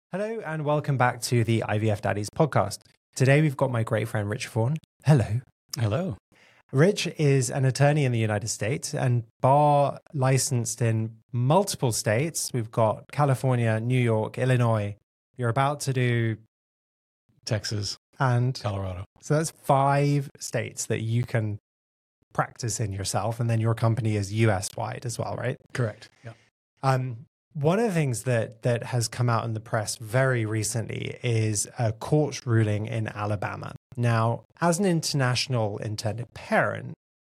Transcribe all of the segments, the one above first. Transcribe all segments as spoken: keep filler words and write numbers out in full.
Hello and welcome back to the I V F Daddies podcast. Today we've got my great friend Rich Fawn. Hello. Hello. Rich is an attorney in the United States and bar licensed in multiple states. We've got California, New York, Illinois. You're about to do Texas and Colorado. So that's five states that you can practice in yourself. And then your company is U S wide as well, right? Correct. Yeah. Um, One of the things that that has come out in the press very recently is a court ruling in Alabama. Now, as an international intended parent,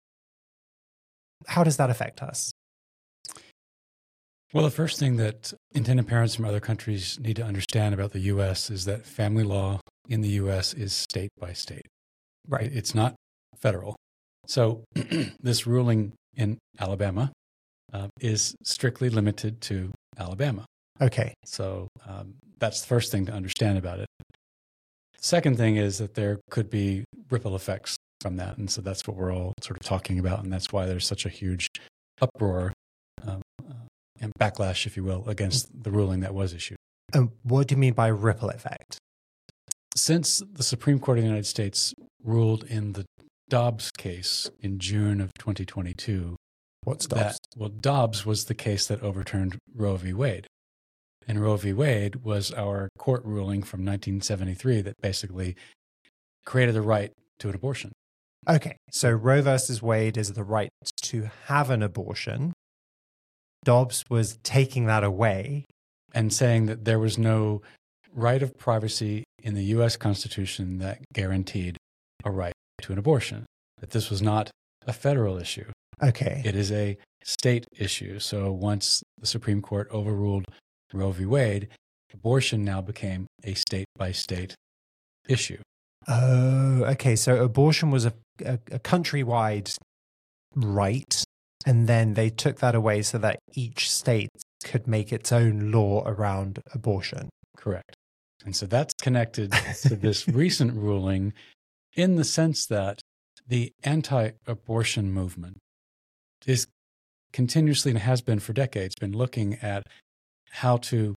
how does that affect us? Well, the first thing that intended parents from other countries need to understand about the U S is that family law in the U S is state by state. Right. It's not federal. So this ruling in Alabama uh, is strictly limited to Alabama. Okay. So um, that's the first thing to understand about it. Second thing is that there could be ripple effects from that. And so that's what we're all sort of talking about. And that's why there's such a huge uproar um, uh, and backlash, if you will, against the ruling that was issued. And what do you mean by ripple effect? Since the Supreme Court of the United States ruled in the Dobbs case in June of twenty twenty-two, What's Dobbs? That, well, Dobbs was the case that overturned Roe v. Wade. And Roe v. Wade was our court ruling from nineteen seventy-three that basically created the right to an abortion. Okay, so Roe versus Wade is the right to have an abortion. Dobbs was taking that away. And saying that there was no right of privacy in the U S Constitution that guaranteed a right to an abortion, that this was not a federal issue. Okay. It is a state issue. So once the Supreme Court overruled Roe v. Wade, abortion now became a state-by-state issue. Oh, okay. So abortion was a, a, a countrywide right, and then they took that away so that each state could make its own law around abortion. Correct. And so that's connected to this recent ruling in the sense that the anti-abortion movement is continuously, and has been for decades, been looking at how to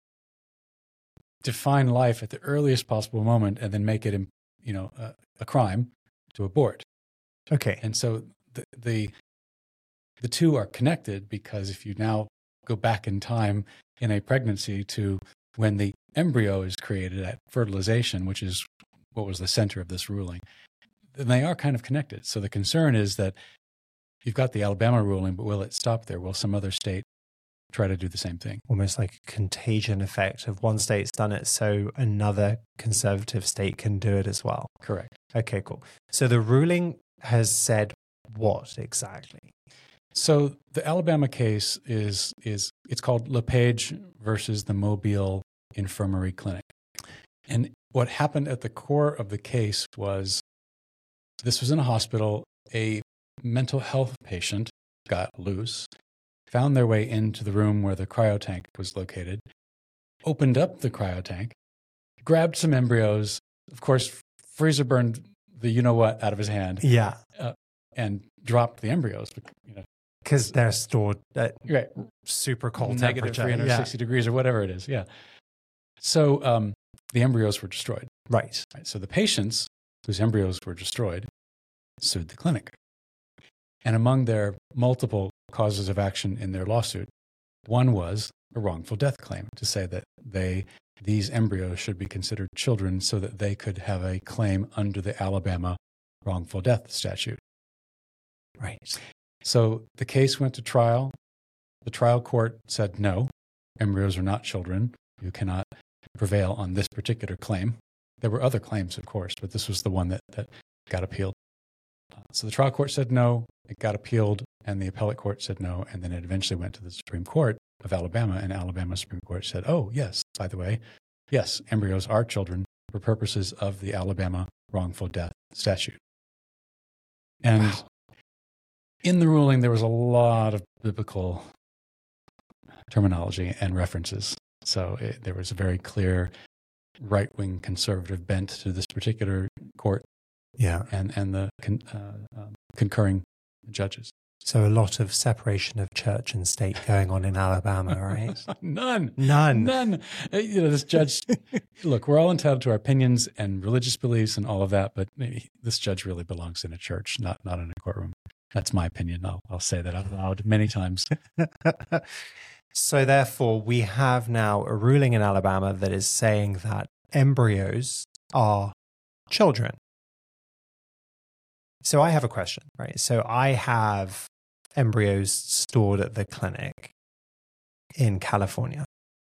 define life at the earliest possible moment and then make it, you know, a, a crime to abort. Okay. And so the, the the two are connected, because if you now go back in time in a pregnancy to when the embryo is created at fertilization, which is what was the center of this ruling, then they are kind of connected. So the concern is that you've got the Alabama ruling, but will it stop there? Will some other state try to do the same thing? Almost like a contagion effect of one state's done it, so another conservative state can do it as well. Correct. Okay, cool. So the ruling has said what exactly? So the Alabama case is, is it's called LePage versus the Mobile Infirmary Clinic. And what happened at the core of the case was, this was in a hospital, a mental health patient got loose, found their way into the room where the cryotank was located, opened up the cryotank, grabbed some embryos, of course, freezer burned the you-know-what out of his hand. Yeah. Uh, and dropped the embryos. You know, because they're stored at right. super cold negative temperature. three hundred sixty yeah. degrees or whatever it is. Yeah. So um, the embryos were destroyed. Right. right. So the patients whose embryos were destroyed sued the clinic. And among their multiple causes of action in their lawsuit, one was a wrongful death claim, to say that they these embryos should be considered children so that they could have a claim under the Alabama wrongful death statute. Right. So the case went to trial. The trial court said, no, embryos are not children. You cannot prevail on this particular claim. There were other claims, of course, but this was the one that, that got appealed. So the trial court said no, it got appealed, and the appellate court said no, and then it eventually went to the Supreme Court of Alabama, and Alabama Supreme Court said, oh, yes, by the way, yes, embryos are children for purposes of the Alabama wrongful death statute. And wow. In the ruling, there was a lot of biblical terminology and references. So it, there was a very clear right-wing conservative bent to this particular court. Yeah, and and the con, uh, um, concurring judges. So a lot of separation of church and state going on in Alabama, right? None. None. None. Uh, You know, this judge, look, we're all entitled to our opinions and religious beliefs and all of that, but maybe this judge really belongs in a church, not not in a courtroom. That's my opinion. I'll, I'll say that out loud many times. So therefore, we have now a ruling in Alabama that is saying that embryos are children. So I have a question, right? So I have embryos stored at the clinic in California.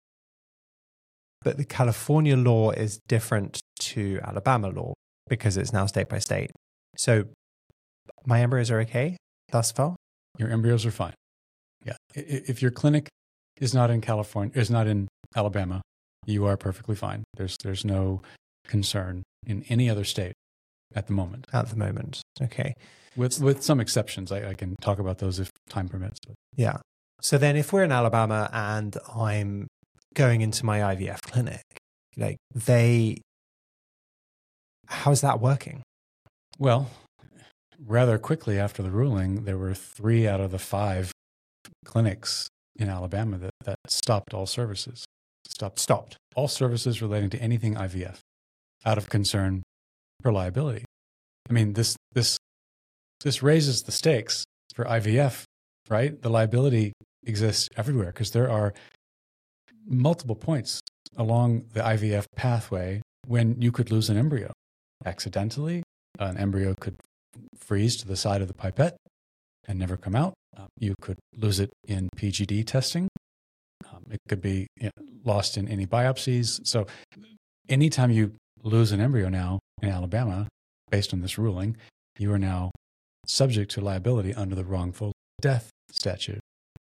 But the California law is different to Alabama law because it's now state by state. So my embryos are okay thus far? Your embryos are fine. Yeah. I- i- If your clinic is not in California, is not in Alabama, you are perfectly fine. There's there's no concern in any other state at the moment. At the moment. Okay. With with some exceptions. I, I can talk about those if time permits. But Yeah. So then if we're in Alabama and I'm going into my I V F clinic, like they, how's that working? well, rather quickly after the ruling, there were three out of the five clinics in Alabama that, that stopped all services. Stopped Stopped. all services relating to anything I V F out of concern for liability. I mean, this this this raises the stakes for I V F, right? The liability exists everywhere because there are multiple points along the I V F pathway when you could lose an embryo accidentally. An embryo could freeze to the side of the pipette and never come out. Uh, you could lose it in P G D testing. Um, it could be you know, lost in any biopsies. So anytime you lose an embryo now in Alabama, based on this ruling, you are now subject to liability under the wrongful death statute.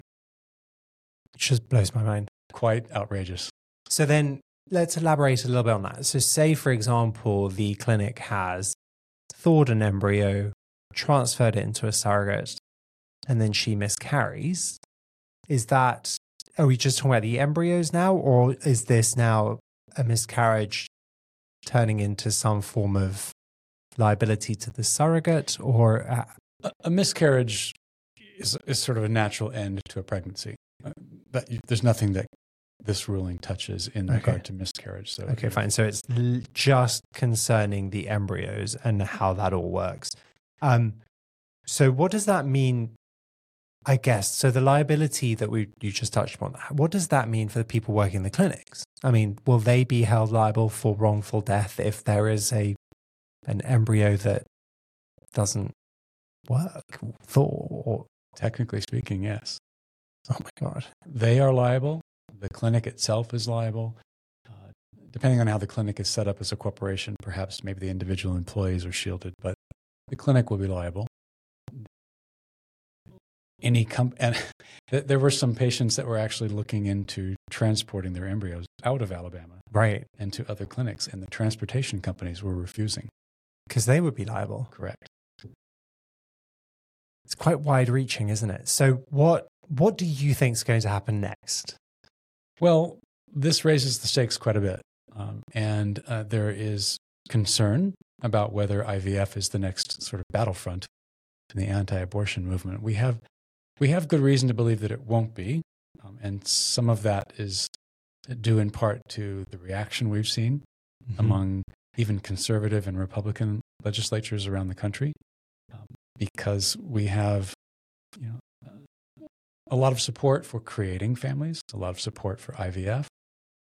It just blows my mind. Quite outrageous. So then let's elaborate a little bit on that. So say, for example, the clinic has thawed an embryo, transferred it into a surrogate, and then she miscarries. Is that, are we just talking about the embryos now, or is this now a miscarriage turning into some form of liability to the surrogate, or uh, A, a miscarriage is, is sort of a natural end to a pregnancy. Uh, but you, there's nothing that this ruling touches in Okay. regard to miscarriage. So okay, fine. So it's l- just concerning the embryos and how that all works. Um, so what does that mean? I guess so. The liability that we you just touched upon. What does that mean for the people working in the clinics? I mean, will they be held liable for wrongful death if there is a an embryo that doesn't work, thaw? Or, technically speaking, yes. oh my god! They are liable. The clinic itself is liable. Uh, depending on how the clinic is set up as a corporation, perhaps maybe the individual employees are shielded, but the clinic will be liable. Any com- and th- there were some patients that were actually looking into transporting their embryos out of Alabama Right, and to other clinics, and the transportation companies were refusing. because they would be liable. Correct. It's quite wide-reaching, isn't it? So what what do you think is going to happen next? Well, this raises the stakes quite a bit. Um, and uh, there is concern about whether I V F is the next sort of battlefront in the anti-abortion movement. We have, we have good reason to believe that it won't be. Um, and some of that is due in part to the reaction we've seen Mm-hmm. among even conservative and Republican legislatures around the country, um, because we have, you know, uh, a lot of support for creating families, a lot of support for I V F.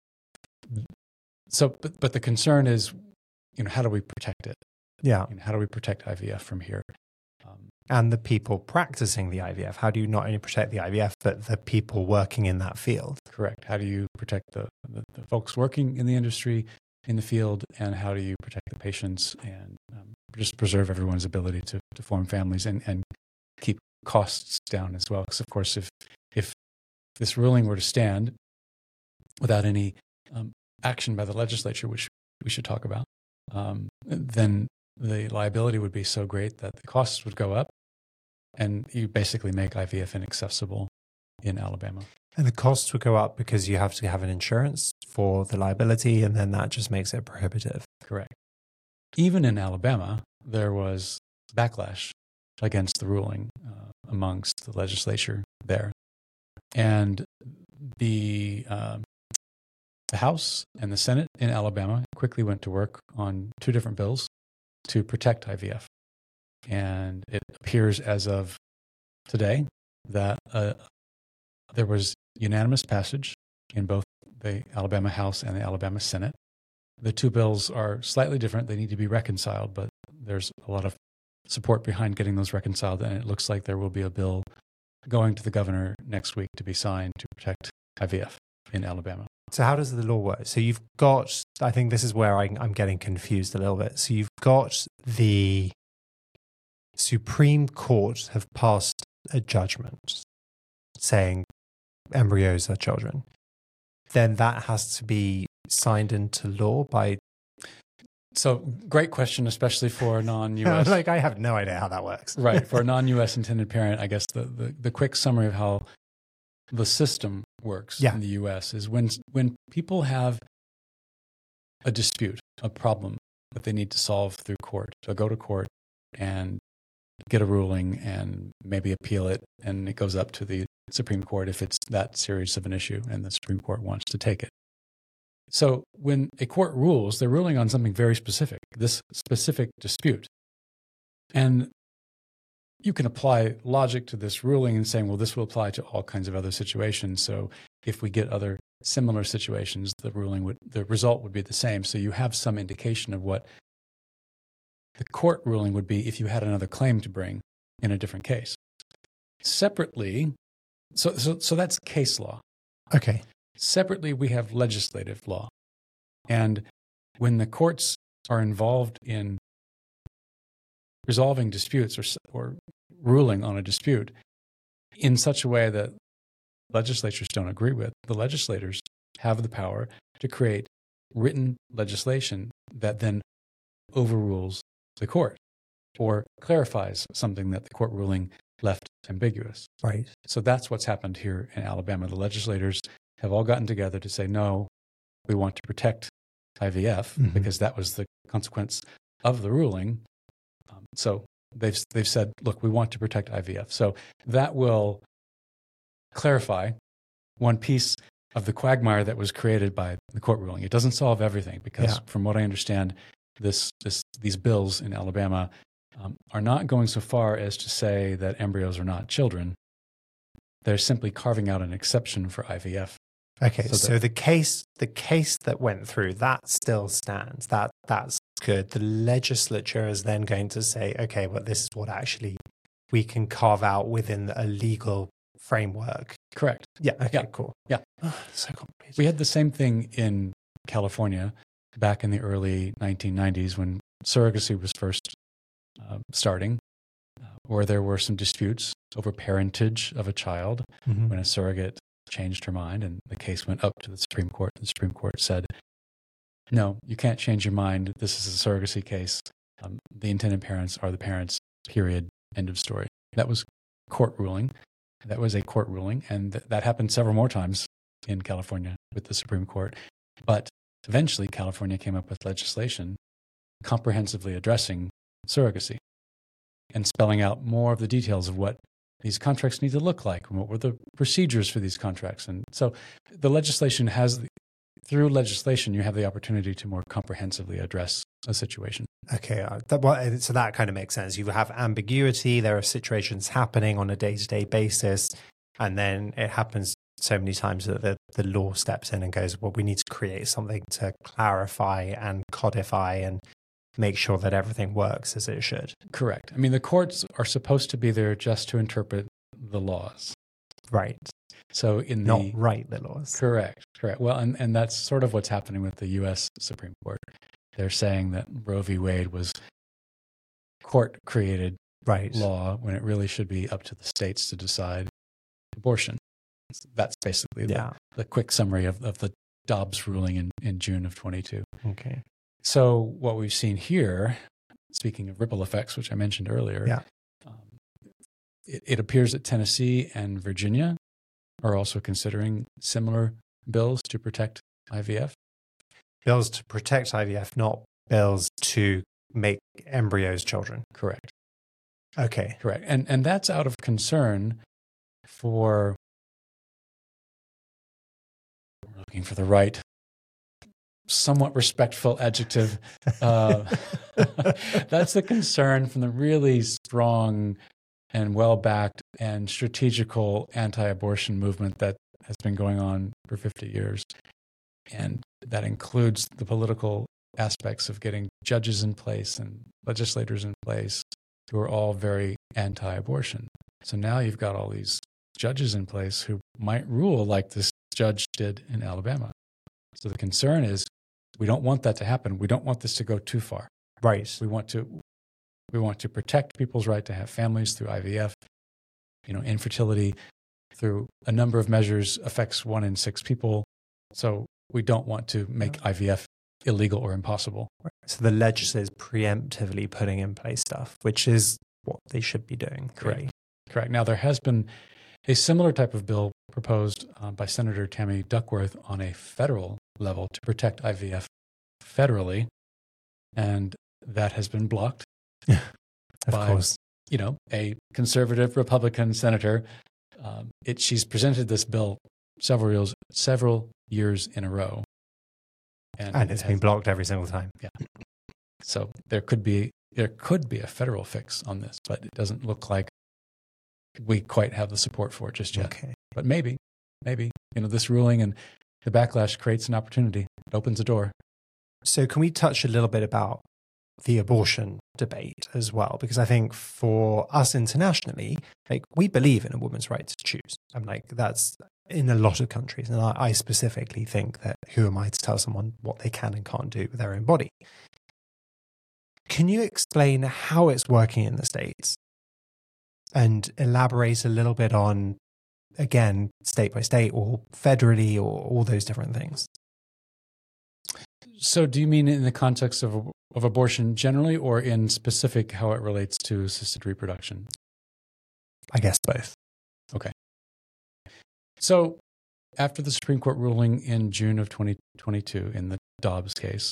So, but, but the concern is, you know, how do we protect it? Yeah. You know, how do we protect I V F from here? Um, And the people practicing the I V F. How do you not only protect the I V F, but the people working in that field? correct. How do you protect the, the, the folks working in the industry, in the field, and how do you protect the patients and um, just preserve everyone's ability to, to form families and, and keep costs down as well? Because, of course, if, if this ruling were to stand without any um, action by the legislature, which we should talk about, um, then the liability would be so great that the costs would go up, and you basically make I V F inaccessible in Alabama. And the costs would go up because you have to have an insurance for the liability, and then that just makes it prohibitive. Correct. Even in Alabama, there was backlash against the ruling. Uh, amongst the legislature there. And the, uh, the House and the Senate in Alabama quickly went to work on two different bills to protect I V F. And it appears as of today that uh, there was unanimous passage in both the Alabama House and the Alabama Senate. The two bills are slightly different. They need to be reconciled, but there's a lot of support behind getting those reconciled. And it looks like there will be a bill going to the governor next week to be signed to protect I V F in Alabama. So how does the law work? So you've got, I think this is where I, I'm getting confused a little bit. So you've got the Supreme Court have passed a judgment saying embryos are children. Then that has to be signed into law by... So great question, especially for a non-U S. Like, I have no idea how that works. Right. For a non-U S intended parent, I guess the, the, the quick summary of how the system works yeah. in the U S is when when people have a dispute, a problem that they need to solve through court, so go to court and get a ruling and maybe appeal it, and it goes up to the Supreme Court if it's that serious of an issue and the Supreme Court wants to take it. So when a court rules, they're ruling on something very specific, this specific dispute. And you can apply logic to this ruling and saying, well, this will apply to all kinds of other situations. So if we get other similar situations, the ruling would, the result would be the same. So you have some indication of what the court ruling would be if you had another claim to bring in a different case. Separately, so so, so that's case law. Okay. Separately, we have legislative law. And when the courts are involved in resolving disputes or, or ruling on a dispute in such a way that legislatures don't agree with, the legislators have the power to create written legislation that then overrules the court or clarifies something that the court ruling left ambiguous. Right. So that's what's happened here in Alabama. The legislators have all gotten together to say, no, we want to protect I V F mm-hmm. because that was the consequence of the ruling. Um, so they've they've said, look, we want to protect I V F. So that will clarify one piece of the quagmire that was created by the court ruling. It doesn't solve everything because yeah. from what I understand, this, this these bills in Alabama um, are not going so far as to say that embryos are not children. They're simply carving out an exception for I V F. Okay, so, so that, the case the case that went through, that still stands. That that's good. The legislature is then going to say, okay, well, this is what actually we can carve out within a legal framework. Correct. Yeah. Okay, yeah. cool. Yeah. Oh, so complicated. We had the same thing in California back in the early nineteen nineties when surrogacy was first uh, starting, uh, where there were some disputes over parentage of a child mm-hmm. when a surrogate changed her mind and the case went up to the Supreme Court. The Supreme Court said, no, you can't change your mind. This is a surrogacy case. Um, the intended parents are the parents, period, end of story. That was court ruling. That was a court ruling, and th- that happened several more times in California with the Supreme Court. But eventually, California came up with legislation comprehensively addressing surrogacy and spelling out more of the details of what these contracts need to look like and what were the procedures for these contracts. And so the legislation has, through legislation, you have the opportunity to more comprehensively address a situation. Okay, uh, that, well, so that kind of makes sense. You have ambiguity, there are situations happening on a day-to-day basis, and then it happens so many times that the, the law steps in and goes, well, we need to create something to clarify and codify and make sure that everything works as it should. Correct. I mean, the courts are supposed to be there just to interpret the laws. Right. So in the... Not write the laws. Correct. Correct. Well, and, and that's sort of what's happening with the U S Supreme Court. They're saying that Roe v. Wade was court-created right. law when it really should be up to the states to decide abortion. That's basically yeah. the, the quick summary of, of the Dobbs ruling in, in June of twenty-two. Okay. So what we've seen here, speaking of ripple effects, which I mentioned earlier, yeah. um, it, it appears that Tennessee and Virginia are also considering similar bills to protect I V F. Bills to protect I V F, not bills to make embryos children. Correct. Okay. Correct. And and that's out of concern for, we're looking for the right, somewhat respectful adjective. Uh, that's the concern from the really strong and well-backed and strategical anti-abortion movement that has been going on for fifty years. And that includes the political aspects of getting judges in place and legislators in place who are all very anti-abortion. So now you've got all these judges in place who might rule like this judge did in Alabama. So the concern is we don't want that to happen. We don't want this to go too far. Right. We want to we want to protect people's right to have families through I V F. You know, infertility through a number of measures affects one in six people. So we don't want to make I V F illegal or impossible. So the legislature is preemptively putting in place stuff, which is what they should be doing. Correct. Really. Correct. Now, there has been a similar type of bill proposed uh, by Senator Tammy Duckworth on a federal level to protect I V F federally, and that has been blocked of by, course. you know, a conservative Republican senator. Um, it, she's presented this bill several years, several years in a row. And, And it's it been has- blocked every single time. Yeah. So there could be there could be a federal fix on this, but it doesn't look like we quite have the support for it just yet. Okay. But maybe, maybe, you know, this ruling and the backlash creates an opportunity. It opens a door. So can we touch a little bit about the abortion debate as well? Because I think for us internationally, like we believe in a woman's right to choose. I'm like, that's in a lot of countries. And I, I specifically think that who am I to tell someone what they can and can't do with their own body? Can you explain how it's working in the States and elaborate a little bit on, again, state by state or federally or all those different things? So do you mean in the context of, of abortion generally, or in specific how it relates to assisted reproduction? I guess both. Okay. So after the Supreme Court ruling in June of twenty twenty-two in the Dobbs case,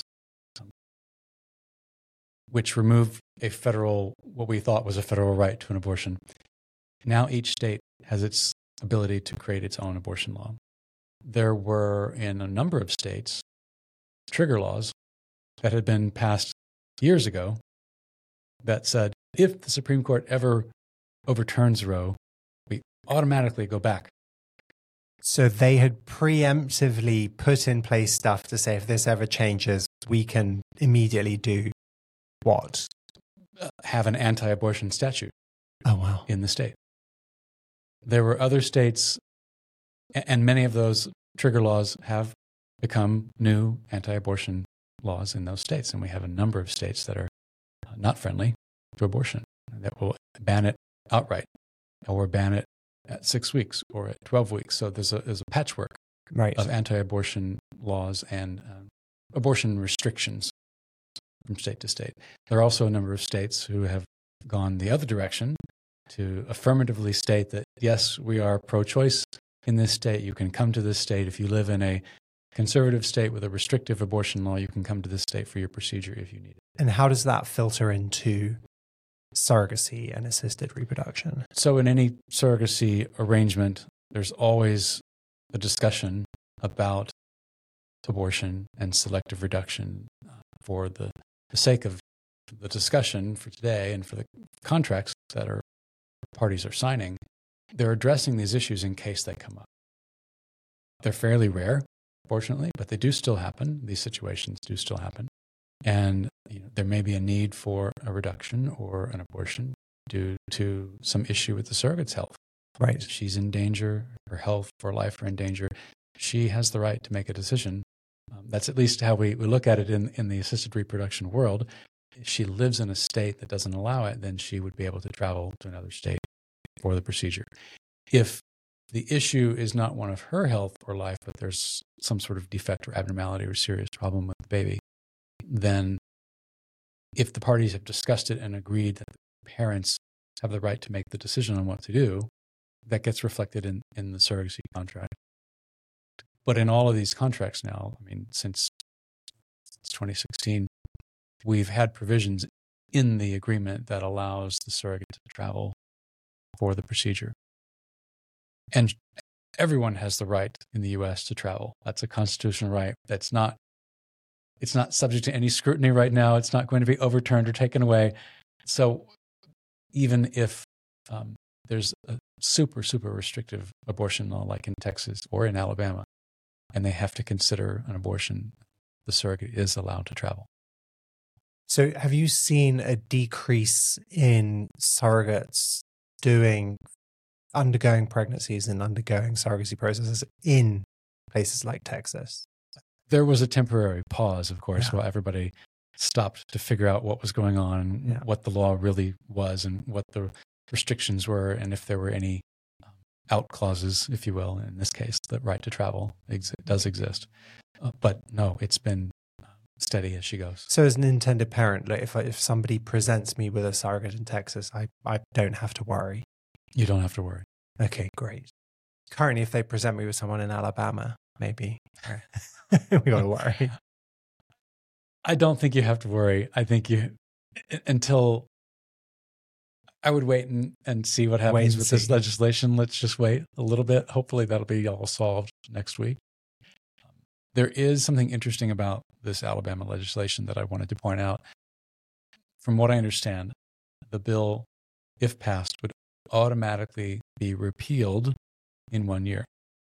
which removed a federal, what we thought was a federal right to an abortion, now each state has its ability to create its own abortion law. There were, in a number of states, trigger laws that had been passed years ago that said, if the Supreme Court ever overturns Roe, we automatically go back. So they had preemptively put in place stuff to say if this ever changes, we can immediately do what? Uh, have an anti-abortion statute Oh, wow. in the state. There were other states, a- and many of those trigger laws have become new anti-abortion laws in those states. And we have a number of states that are uh, not friendly to abortion, that will ban it outright or ban it at six weeks or at twelve weeks. So there's a, there's a patchwork Right. of anti-abortion laws and um, abortion restrictions from state to state. There are also a number of states who have gone the other direction to affirmatively state that, yes, we are pro-choice in this state. You can come to this state. If you live in a conservative state with a restrictive abortion law, you can come to this state for your procedure if you need it. And how does that filter into surrogacy and assisted reproduction? So in any surrogacy arrangement, there's always a discussion about abortion and selective reduction. Uh, for the, the sake of the discussion for today and for the contracts that our parties are signing, they're addressing these issues in case they come up. They're fairly rare, fortunately, but they do still happen. These situations do still happen. And you know, there may be a need for a reduction or an abortion due to some issue with the surrogate's health. Right. If she's in danger, her health or life are in danger, she has the right to make a decision. Um, that's at least how we, we look at it in, in the assisted reproduction world. If she lives in a state that doesn't allow it, then she would be able to travel to another state for the procedure. If the issue is not one of her health or life, but there's some sort of defect or abnormality or serious problem with the baby, then if the parties have discussed it and agreed that the parents have the right to make the decision on what to do, that gets reflected in, in the surrogacy contract. But in all of these contracts now, I mean, since, since twenty sixteen, we've had provisions in the agreement that allows the surrogate to travel for the procedure. And everyone has the right in the U S to travel. That's a constitutional right. That's not, it's not subject to any scrutiny right now. It's not going to be overturned or taken away. So even if um, there's a super, super restrictive abortion law like in Texas or in Alabama, and they have to consider an abortion, the surrogate is allowed to travel. So have you seen a decrease in surrogates doing, undergoing pregnancies and undergoing surrogacy processes in places like Texas? There was a temporary pause, of course, Yeah. while everybody stopped to figure out what was going on, Yeah. what the law really was, and what the restrictions were, and if there were any um, out clauses, if you will. In this case, the right to travel ex- does exist. Uh, but no, it's been steady as she goes. So as an intended parent, like if I, if somebody presents me with a surrogate in Texas, I, I don't have to worry. You don't have to worry. Okay, great. Currently, if they present me with someone in Alabama, maybe we got to worry. I don't think you have to worry. I think you, until, I would wait and, and see what happens and with see. this legislation. Let's just wait a little bit. Hopefully that'll be all solved next week. There is something interesting about this Alabama legislation that I wanted to point out. From what I understand, the bill, if passed, would automatically be repealed in one year.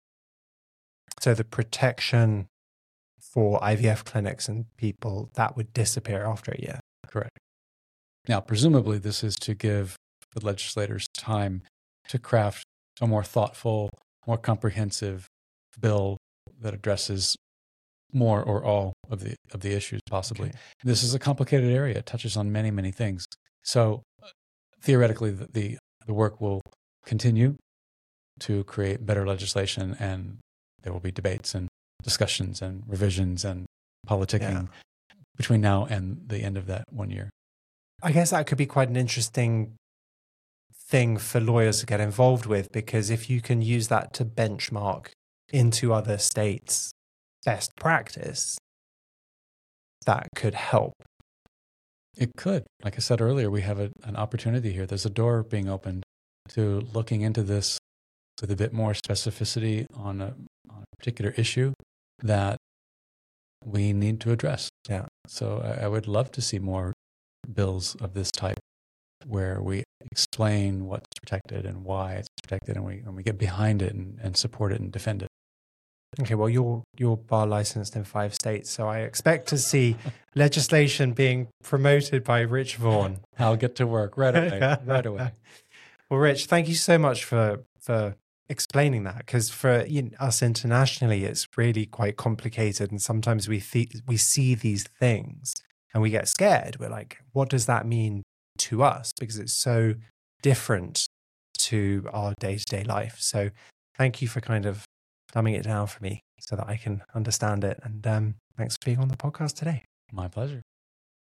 So the protection for I V F clinics and people, that would disappear after a year. Correct. Now, presumably, this is to give the legislators time to craft a more thoughtful, more comprehensive bill that addresses more or all of the of the issues possibly. Okay. This is a complicated area. It touches on many, many things. So theoretically, the, the, the work will continue to create better legislation, and there will be debates and discussions and revisions and politicking Yeah. between now and the end of that one year. I guess that could be quite an interesting thing for lawyers to get involved with, because if you can use that to benchmark into other states' best practice, that could help. It could. Like I said earlier, we have a, an opportunity here. There's a door being opened to looking into this with a bit more specificity on a, on a particular issue that we need to address. Yeah. So I, I would love to see more bills of this type where we explain what's protected and why it's protected, and we, and we get behind it and, and support it and defend it. Okay, well, you're you're bar licensed in five states, so I expect to see legislation being promoted by Rich Vaughan. I'll get to work right away. right away. Well, Rich, thank you so much for for explaining that, because for you know, us internationally, it's really quite complicated, and sometimes we th- we see these things and we get scared. We're like, what does that mean to us? Because it's so different to our day-to-day life. So thank you for kind of dumbing it down for me so that I can understand it. And um, thanks for being on the podcast today. My pleasure.